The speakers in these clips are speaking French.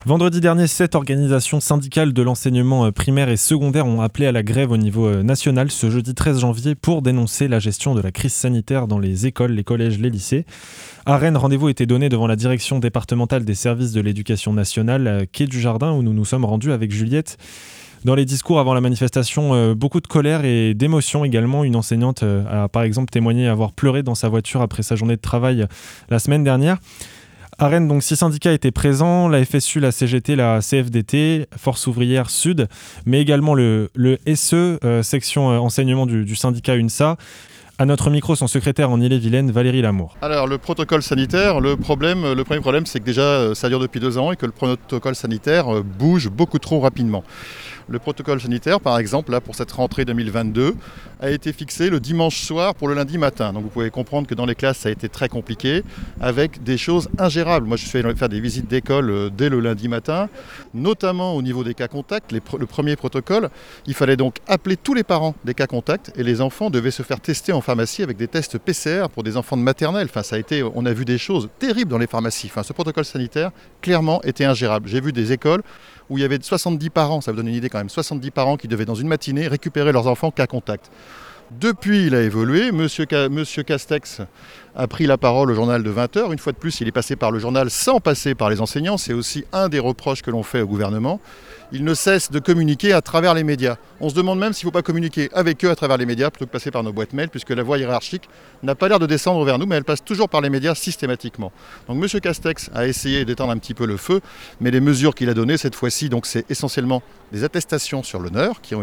Vendredi dernier, 7 organisations syndicales de l'enseignement primaire et secondaire ont appelé à la grève au niveau national ce jeudi 13 janvier pour dénoncer la gestion de la crise sanitaire dans les écoles, les collèges, les lycées. À Rennes, rendez-vous était donné devant la direction départementale des services de l'éducation nationale, quai du Jardin, où nous nous sommes rendus avec Juliette. Dans les discours avant la manifestation, beaucoup de colère et d'émotion également. Une enseignante a par exemple témoigné avoir pleuré dans sa voiture après sa journée de travail la semaine dernière. À Rennes, donc 6 syndicats étaient présents, la FSU, la CGT, la CFDT, Force ouvrière Sud, mais également le SE, section enseignement du syndicat UNSA. À notre micro, son secrétaire en Ille-et-Vilaine, Valérie Lamour. Alors le protocole sanitaire, le premier problème c'est que déjà ça dure depuis 2 ans et que le protocole sanitaire bouge beaucoup trop rapidement. Le protocole sanitaire, par exemple, là, pour cette rentrée 2022, a été fixé le dimanche soir pour le lundi matin. Donc vous pouvez comprendre que dans les classes, ça a été très compliqué, avec des choses ingérables. Moi, je fais faire des visites d'école dès le lundi matin, notamment au niveau des cas contacts. Le premier protocole, il fallait donc appeler tous les parents des cas contacts et les enfants devaient se faire tester en pharmacie avec des tests PCR pour des enfants de maternelle. Enfin, on a vu des choses terribles dans les pharmacies. Enfin, ce protocole sanitaire, clairement, était ingérable. J'ai vu des écoles où il y avait 70 parents, ça vous donne une idée quand même, 70 parents qui devaient dans une matinée récupérer leurs enfants cas contact. Depuis, il a évolué. Monsieur Castex a pris la parole au journal de 20h. Une fois de plus, il est passé par le journal sans passer par les enseignants. C'est aussi un des reproches que l'on fait au gouvernement. Il ne cesse de communiquer à travers les médias. On se demande même s'il ne faut pas communiquer avec eux à travers les médias plutôt que passer par nos boîtes mail, puisque la voie hiérarchique n'a pas l'air de descendre vers nous, mais elle passe toujours par les médias systématiquement. Donc M. Castex a essayé d'éteindre un petit peu le feu, mais les mesures qu'il a données cette fois-ci, donc c'est essentiellement des attestations sur l'honneur qui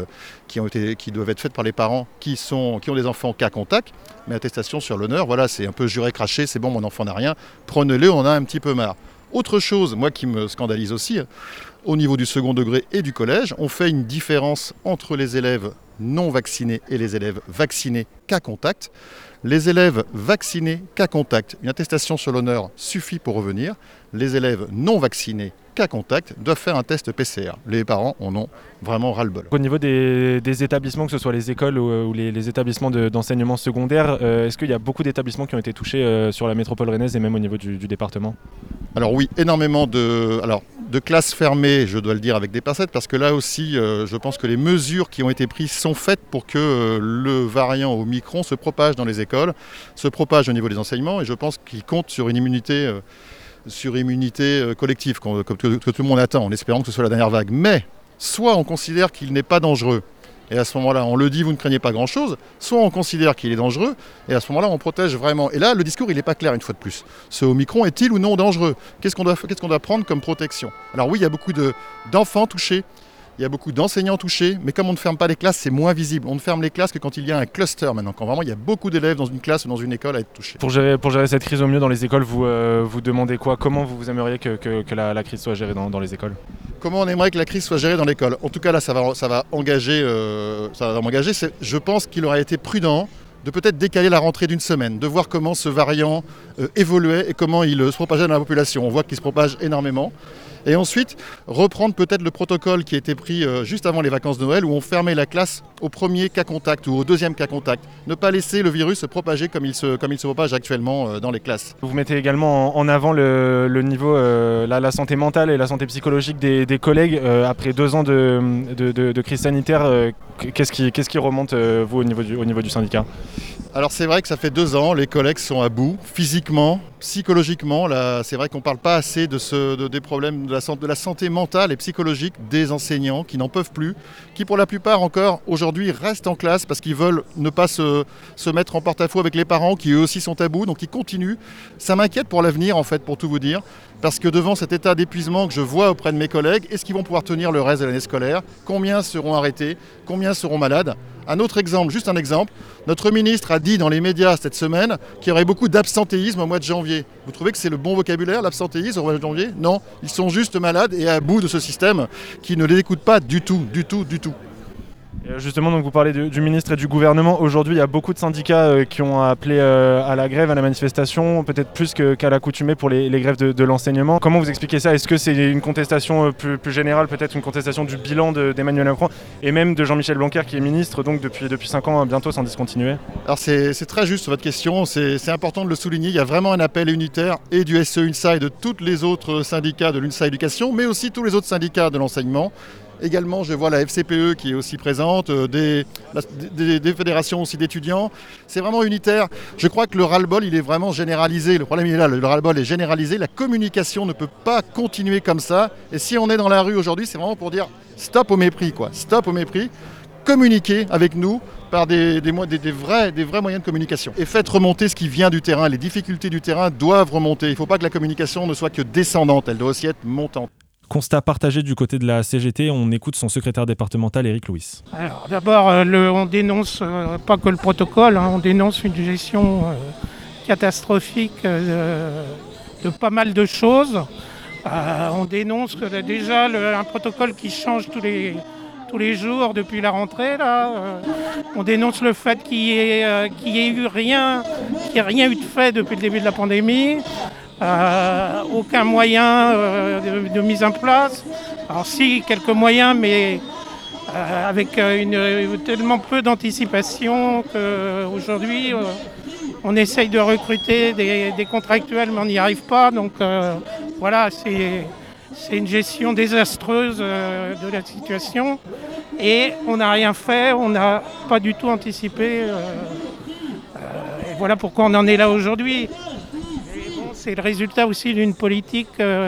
doivent être faites par les parents qui ont des enfants cas contact, mais attestations sur l'honneur, voilà, c'est un peu juré craché, c'est bon, mon enfant n'a rien, prenez-le, on en a un petit peu marre. Autre chose, moi qui me scandalise aussi, au niveau du second degré et du collège, on fait une différence entre les élèves non vaccinés et les élèves vaccinés cas contact. Les élèves vaccinés cas contact, une attestation sur l'honneur suffit pour revenir. Les élèves non vaccinés cas contact doivent faire un test PCR. Les parents en ont vraiment ras-le-bol. Au niveau des établissements, que ce soit les écoles ou les établissements d'enseignement secondaire, est-ce qu'il y a beaucoup d'établissements qui ont été touchés sur la métropole rennaise et même au niveau du département ? Alors oui, énormément de classes fermées, je dois le dire avec des pincettes, parce que là aussi, je pense que les mesures qui ont été prises sont faites pour que le variant Omicron se propage dans les écoles, se propage au niveau des enseignements, et je pense qu'il compte sur une immunité collective, que tout le monde attend, en espérant que ce soit la dernière vague. Mais, soit on considère qu'il n'est pas dangereux, et à ce moment-là, on le dit, vous ne craignez pas grand-chose, soit on considère qu'il est dangereux, et à ce moment-là, on protège vraiment. Et là, le discours, il n'est pas clair, une fois de plus. Ce Omicron est-il ou non dangereux ? Qu'est-ce qu'on doit prendre comme protection ? Alors oui, il y a beaucoup d'enfants touchés, il y a beaucoup d'enseignants touchés, mais comme on ne ferme pas les classes, c'est moins visible. On ne ferme les classes que quand il y a un cluster maintenant, quand vraiment il y a beaucoup d'élèves dans une classe ou dans une école à être touchés. Pour gérer cette crise au mieux dans les écoles, vous demandez quoi ? Comment vous aimeriez que la crise soit gérée dans les écoles ? Comment on aimerait que la crise soit gérée dans l'école ? En tout cas, là, ça va m'engager. Je pense qu'il aurait été prudent de peut-être décaler la rentrée d'une semaine, de voir comment ce variant évoluait et comment il se propageait dans la population. On voit qu'il se propage énormément. Et ensuite, reprendre peut-être le protocole qui a été pris juste avant les vacances de Noël, où on fermait la classe au premier cas contact ou au deuxième cas contact. Ne pas laisser le virus se propager comme il se propage actuellement dans les classes. Vous mettez également en avant le niveau, la santé mentale et la santé psychologique des collègues. Après 2 ans de crise sanitaire, qu'est-ce qui remonte, vous, au niveau du syndicat ? Alors c'est vrai que ça fait 2 ans, les collègues sont à bout, physiquement, psychologiquement. Là, c'est vrai qu'on ne parle pas assez des problèmes de la santé mentale et psychologique des enseignants qui n'en peuvent plus, qui pour la plupart encore aujourd'hui restent en classe parce qu'ils veulent ne pas se mettre en porte-à-faux avec les parents qui eux aussi sont à bout, donc ils continuent. Ça m'inquiète pour l'avenir en fait, pour tout vous dire, parce que devant cet état d'épuisement que je vois auprès de mes collègues, est-ce qu'ils vont pouvoir tenir le reste de l'année scolaire ? Combien seront arrêtés ? Combien seront malades ? Un autre exemple, juste un exemple, notre ministre a dit dans les médias cette semaine qu'il y aurait beaucoup d'absentéisme au mois de janvier. Vous trouvez que c'est le bon vocabulaire, l'absentéisme au mois de janvier ? Non, ils sont juste malades et à bout de ce système qui ne les écoute pas du tout. Et justement, donc vous parlez du ministre et du gouvernement. Aujourd'hui, il y a beaucoup de syndicats qui ont appelé à la grève, à la manifestation, peut-être plus qu'à l'accoutumée pour les grèves de l'enseignement. Comment vous expliquez ça? Est-ce que c'est une contestation plus générale, peut-être une contestation du bilan d'Emmanuel Macron et même de Jean-Michel Blanquer qui est ministre donc depuis 5 ans bientôt sans discontinuer? Alors c'est très juste votre question, c'est important de le souligner. Il y a vraiment un appel unitaire et du SE UNSA et de tous les autres syndicats de l'UNSA Éducation, mais aussi tous les autres syndicats de l'enseignement. Également, je vois la FCPE qui est aussi présente, des fédérations aussi d'étudiants. C'est vraiment unitaire. Je crois que le ras-le-bol, il est vraiment généralisé. Le problème, il est là, le ras-le-bol est généralisé. La communication ne peut pas continuer comme ça. Et si on est dans la rue aujourd'hui, c'est vraiment pour dire stop au mépris, quoi. Stop au mépris. Communiquez avec nous par des vrais moyens de communication. Et faites remonter ce qui vient du terrain. Les difficultés du terrain doivent remonter. Il ne faut pas que la communication ne soit que descendante, elle doit aussi être montante. Constat partagé du côté de la CGT, on écoute son secrétaire départemental Éric Louis. Alors d'abord, on dénonce pas que le protocole, on dénonce une gestion catastrophique de pas mal de choses. On dénonce déjà un protocole qui change tous les jours depuis la rentrée. On dénonce le fait qu'il n'y ait rien eu de fait depuis le début de la pandémie. Aucun moyen de mise en place. Alors si, quelques moyens, mais avec tellement peu d'anticipation qu'aujourd'hui, on essaye de recruter des contractuels, mais on n'y arrive pas. Donc voilà, c'est une gestion désastreuse de la situation. Et on n'a rien fait, on n'a pas du tout anticipé. Et voilà pourquoi on en est là aujourd'hui. C'est le résultat aussi d'une politique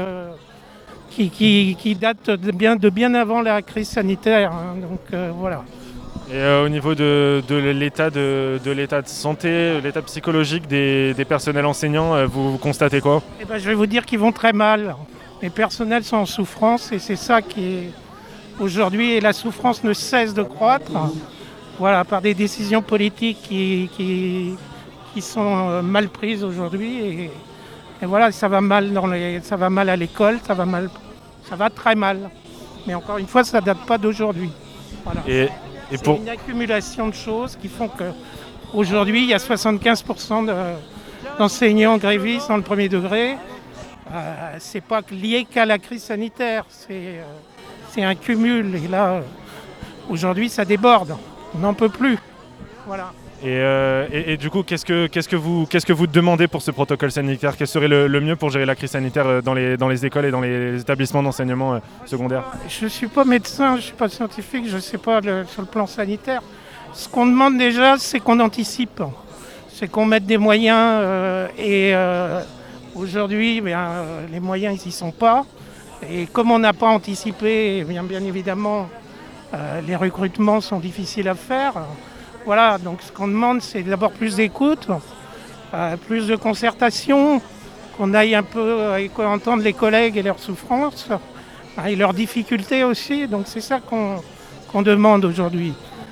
qui date de bien avant la crise sanitaire. Donc voilà. Et au niveau de l'état de santé, l'état psychologique des personnels enseignants, vous constatez quoi? Je vais vous dire qu'ils vont très mal. Les personnels sont en souffrance et c'est ça qui est aujourd'hui. Et la souffrance ne cesse de croître. Voilà, par des décisions politiques qui sont mal prises aujourd'hui. Et voilà, ça va mal à l'école, ça va très mal. Mais encore une fois, ça ne date pas d'aujourd'hui. Voilà. C'est une accumulation de choses qui font qu'aujourd'hui, il y a 75% d'enseignants grévistes dans le premier degré. C'est pas lié qu'à la crise sanitaire, c'est un cumul. Et là, aujourd'hui, ça déborde. On n'en peut plus. Voilà. Et du coup, qu'est-ce que vous demandez pour ce protocole sanitaire? Quel serait le mieux pour gérer la crise sanitaire dans les écoles et dans les établissements d'enseignement secondaire? Je ne suis pas médecin, je ne suis pas scientifique, je ne sais pas sur le plan sanitaire. Ce qu'on demande déjà, c'est qu'on anticipe. C'est qu'on mette des moyens. Aujourd'hui, les moyens, ils n'y sont pas. Et comme on n'a pas anticipé, bien évidemment, les recrutements sont difficiles à faire. Voilà, donc ce qu'on demande, c'est d'abord plus d'écoute, plus de concertation, qu'on aille un peu entendre les collègues et leurs souffrances, et leurs difficultés aussi. Donc c'est ça qu'on demande aujourd'hui.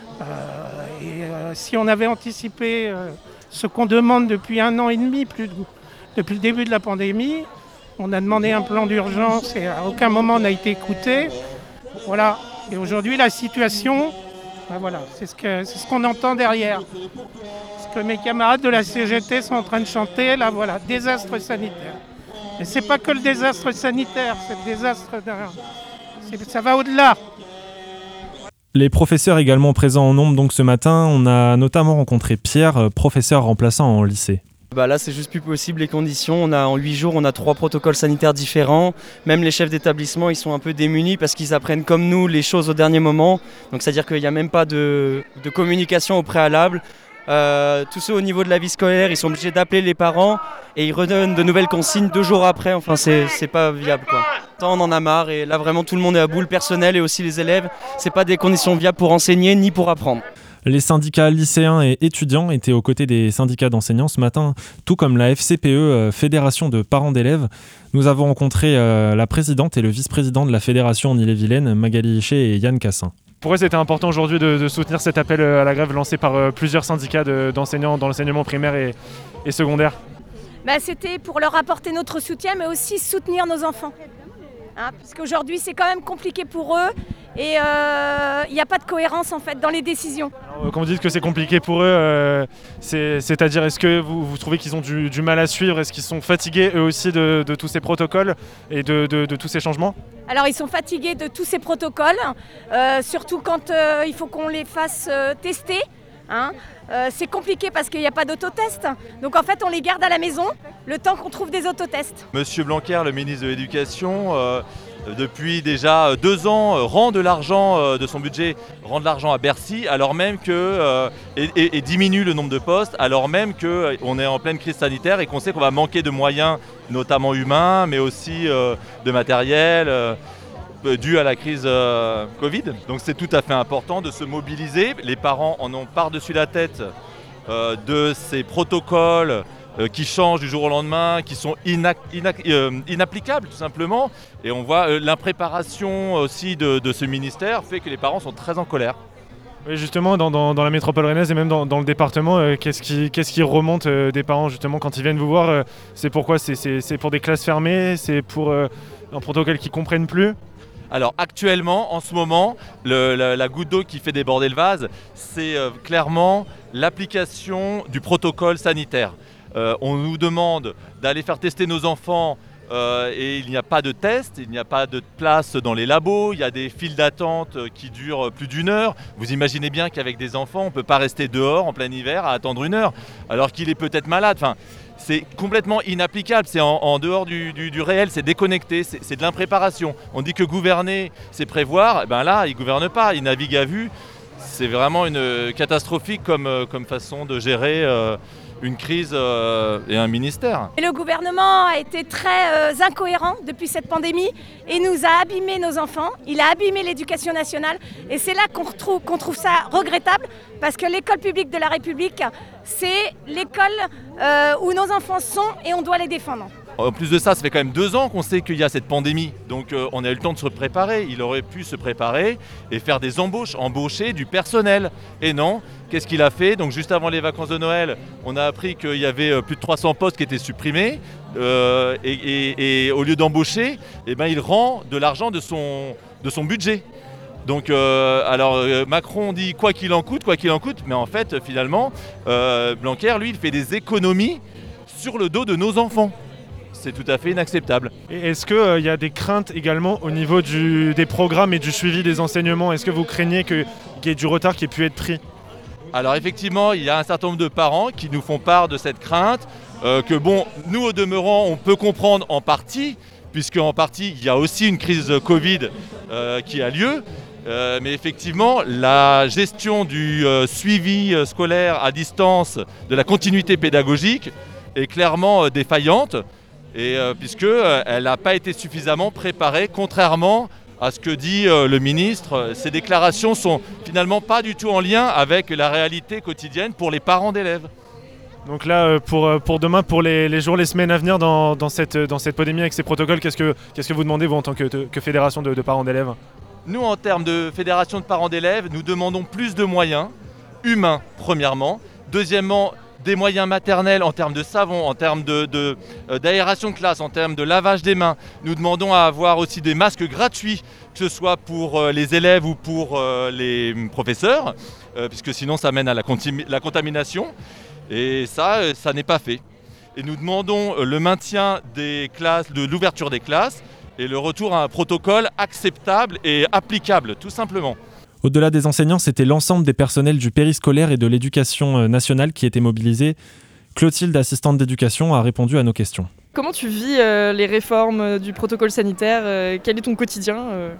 Si on avait anticipé ce qu'on demande depuis 1 an et demi, depuis le début de la pandémie, on a demandé un plan d'urgence et à aucun moment on n'a été écouté. Voilà. Et aujourd'hui, la situation... Voilà, c'est ce qu'on entend derrière. Ce que mes camarades de la CGT sont en train de chanter, là voilà, désastre sanitaire. Et c'est pas que le désastre sanitaire, c'est le désastre ça va au-delà. Les professeurs également présents en nombre donc ce matin, on a notamment rencontré Pierre, professeur remplaçant en lycée. Là, c'est juste plus possible les conditions. En 8 jours, on a 3 protocoles sanitaires différents. Même les chefs d'établissement, ils sont un peu démunis parce qu'ils apprennent comme nous les choses au dernier moment. Donc, c'est-à-dire qu'il n'y a même pas de communication au préalable. Tous ceux au niveau de la vie scolaire, ils sont obligés d'appeler les parents et ils redonnent de nouvelles consignes 2 jours après. Enfin, c'est pas viable, quoi. On en a marre et là, vraiment, tout le monde est à bout. Le personnel et aussi les élèves, c'est pas des conditions viables pour enseigner ni pour apprendre. Les syndicats lycéens et étudiants étaient aux côtés des syndicats d'enseignants ce matin, tout comme la FCPE, Fédération de parents d'élèves. Nous avons rencontré la présidente et le vice-président de la fédération en Ille-et-Vilaine, Magali Hichet et Yann Cassin. Pour eux, c'était important aujourd'hui de soutenir cet appel à la grève lancé par plusieurs syndicats d'enseignants dans l'enseignement primaire et secondaire. C'était pour leur apporter notre soutien, mais aussi soutenir nos enfants. puisqu'aujourd'hui c'est quand même compliqué pour eux et il n'y a pas de cohérence en fait dans les décisions. Alors, quand vous dites que c'est compliqué pour eux, c'est-à-dire est-ce que vous trouvez qu'ils ont du mal à suivre? Est-ce qu'ils sont fatigués eux aussi de tous ces protocoles et de tous ces changements? Alors ils sont fatigués de tous ces protocoles, surtout quand il faut qu'on les fasse tester. C'est compliqué parce qu'il n'y a pas d'autotest. Donc en fait on les garde à la maison le temps qu'on trouve des autotests. Monsieur Blanquer, le ministre de l'Éducation, depuis déjà 2 ans, rend de l'argent de son budget, rend de l'argent à Bercy, alors même que et diminue le nombre de postes, alors même qu'on est en pleine crise sanitaire et qu'on sait qu'on va manquer de moyens, notamment humains, mais aussi de matériel. Dû à la crise Covid. Donc c'est tout à fait important de se mobiliser. Les parents en ont par-dessus la tête de ces protocoles qui changent du jour au lendemain, qui sont inapplicables tout simplement. Et on voit l'impréparation aussi de ce ministère fait que les parents sont très en colère. Oui, justement, dans la métropole rennaise et même dans le département, qu'est-ce qui remonte des parents justement quand ils viennent vous voir? C'est pourquoi? C'est pour des classes fermées? C'est pour un protocole qu'ils ne comprennent plus? Alors actuellement, en ce moment, la goutte d'eau qui fait déborder le vase, c'est clairement l'application du protocole sanitaire. On nous demande d'aller faire tester nos enfants et il n'y a pas de test, il n'y a pas de place dans les labos, il y a des files d'attente qui durent plus d'1 heure. Vous imaginez bien qu'avec des enfants, on ne peut pas rester dehors en plein hiver à attendre 1 heure, alors qu'il est peut-être malade. Enfin, c'est complètement inapplicable, c'est en dehors du réel, c'est déconnecté, c'est de l'impréparation. On dit que gouverner, c'est prévoir, ben là, ils ne gouvernent pas, ils naviguent à vue. C'est vraiment catastrophique comme façon de gérer une crise et un ministère. Et le gouvernement a été très incohérent depuis cette pandémie et nous a abîmé nos enfants, il a abîmé l'éducation nationale et c'est là qu'on trouve ça regrettable parce que l'école publique de la République, c'est l'école où nos enfants sont et on doit les défendre. En plus de ça fait quand même 2 ans qu'on sait qu'il y a cette pandémie, donc on a eu le temps de se préparer. Il aurait pu se préparer et faire des embauches, embaucher du personnel. Et non, qu'est-ce qu'il a fait? Donc juste avant les vacances de Noël, on a appris qu'il y avait plus de 300 postes qui étaient supprimés. Et au lieu d'embaucher, il rend de l'argent de son budget. Donc Macron dit quoi qu'il en coûte, mais en fait finalement Blanquer lui il fait des économies sur le dos de nos enfants. C'est tout à fait inacceptable. Et est-ce qu'il y a des craintes également au niveau des programmes et du suivi des enseignements? Est-ce que vous craignez qu'il y ait du retard qui ait pu être pris? Alors effectivement, il y a un certain nombre de parents qui nous font part de cette crainte, que bon, nous au demeurant, on peut comprendre en partie, puisque en partie, il y a aussi une crise Covid qui a lieu. Mais effectivement, la gestion du suivi scolaire à distance, de la continuité pédagogique, est clairement défaillante. Et puisqu'elle n'a pas été suffisamment préparée, contrairement à ce que dit le ministre. Ces déclarations sont finalement pas du tout en lien avec la réalité quotidienne pour les parents d'élèves. Donc là, pour demain, pour les jours, les semaines à venir dans cette pandémie avec ces protocoles, qu'est-ce que vous demandez, vous, en tant que fédération de parents d'élèves? Nous, en termes de fédération de parents d'élèves, nous demandons plus de moyens humains, premièrement. Deuxièmement, des moyens maternels en termes de savon, en termes d'aération de classe, en termes de lavage des mains. Nous demandons à avoir aussi des masques gratuits, que ce soit pour les élèves ou pour les professeurs, puisque sinon ça mène à la contamination. Et ça n'est pas fait. Et nous demandons le maintien des classes, de l'ouverture des classes et le retour à un protocole acceptable et applicable, tout simplement. Au-delà des enseignants, c'était l'ensemble des personnels du périscolaire et de l'éducation nationale qui étaient mobilisés. Clotilde, assistante d'éducation, a répondu à nos questions. Comment tu vis les réformes du protocole sanitaire? Quel est ton quotidien?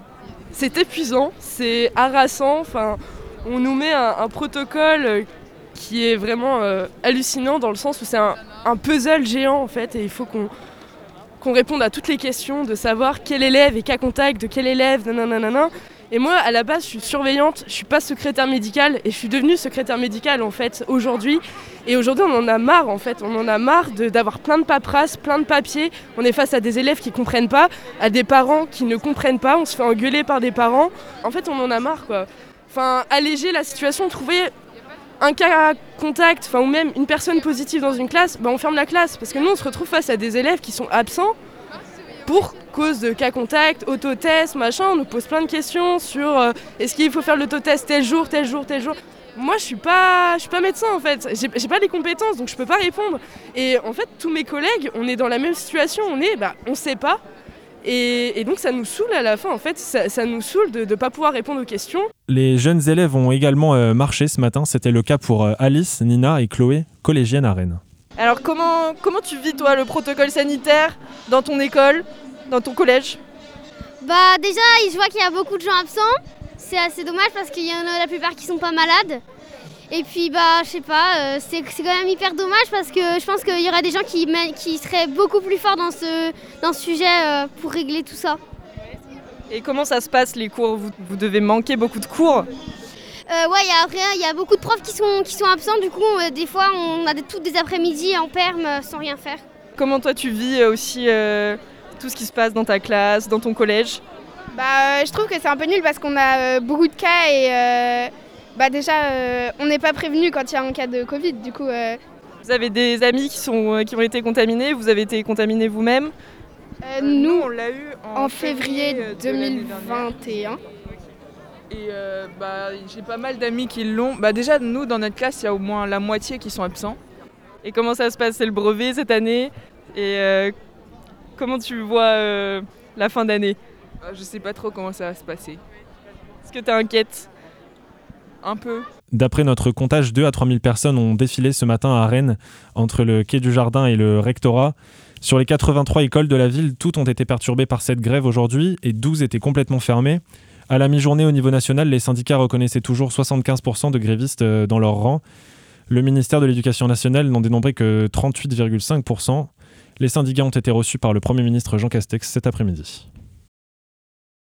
C'est épuisant, c'est harassant. Enfin, on nous met un protocole qui est vraiment hallucinant dans le sens où c'est un puzzle géant en fait et il faut qu'on réponde à toutes les questions de savoir quel élève est cas contact de quel élève, nanana. Et moi, à la base, je suis surveillante, je suis pas secrétaire médicale et je suis devenue secrétaire médicale en fait aujourd'hui. Et aujourd'hui, on en a marre en fait, on en a marre d'avoir plein de paperasses, plein de papiers. On est face à des élèves qui comprennent pas, à des parents qui ne comprennent pas, on se fait engueuler par des parents. En fait, on en a marre quoi. Enfin, alléger la situation, trouver un cas contact, ou même une personne positive dans une classe, on ferme la classe parce que nous, on se retrouve face à des élèves qui sont absents. pour cause de cas contact, autotest, machin. On nous pose plein de questions sur est-ce qu'il faut faire l'autotest tel jour. Moi, je suis pas médecin en fait. J'ai pas les compétences, donc je peux pas répondre. Et en fait, tous mes collègues, on est dans la même situation. On sait pas. Et donc ça nous saoule à la fin, en fait. Ça nous saoule de ne pas pouvoir répondre aux questions. Les jeunes élèves ont également marché ce matin. C'était le cas pour Alice, Nina et Chloé, collégiennes à Rennes. Alors comment tu vis toi le protocole sanitaire dans ton école, dans ton collège ? Bah déjà, je vois qu'il y a beaucoup de gens absents. C'est assez dommage parce qu'il y en a la plupart qui sont pas malades. Et puis je sais pas, c'est quand même hyper dommage parce que je pense qu'il y aura des gens qui seraient beaucoup plus forts dans ce sujet pour régler tout ça. Et comment ça se passe les cours ? Vous devez manquer beaucoup de cours ? Il y a beaucoup de profs qui sont absents. Du coup, des fois, on a toutes des après-midi en perme sans rien faire. Comment toi tu vis aussi tout ce qui se passe dans ta classe, dans ton collège ? Je trouve que c'est un peu nul parce qu'on a beaucoup de cas et on n'est pas prévenu quand il y a un cas de Covid. Du coup, Vous avez des amis qui ont été contaminés, vous avez été contaminés vous-même ? Nous, on l'a eu en février 2021. Et j'ai pas mal d'amis qui l'ont. Déjà, nous, dans notre classe, il y a au moins la moitié qui sont absents. Et comment ça se passe ? C'est le brevet cette année ? Et comment tu vois la fin d'année ? Je sais pas trop comment ça va se passer. Est-ce que t'es inquiète ? Un peu. D'après notre comptage, 2 à 3 000 personnes ont défilé ce matin à Rennes, entre le quai du Jardin et le rectorat. Sur les 83 écoles de la ville, toutes ont été perturbées par cette grève aujourd'hui et 12 étaient complètement fermées. À la mi-journée au niveau national, les syndicats reconnaissaient toujours 75% de grévistes dans leurs rangs. Le ministère de l'Éducation nationale n'en dénombrait que 38,5%. Les syndicats ont été reçus par le Premier ministre Jean Castex cet après-midi.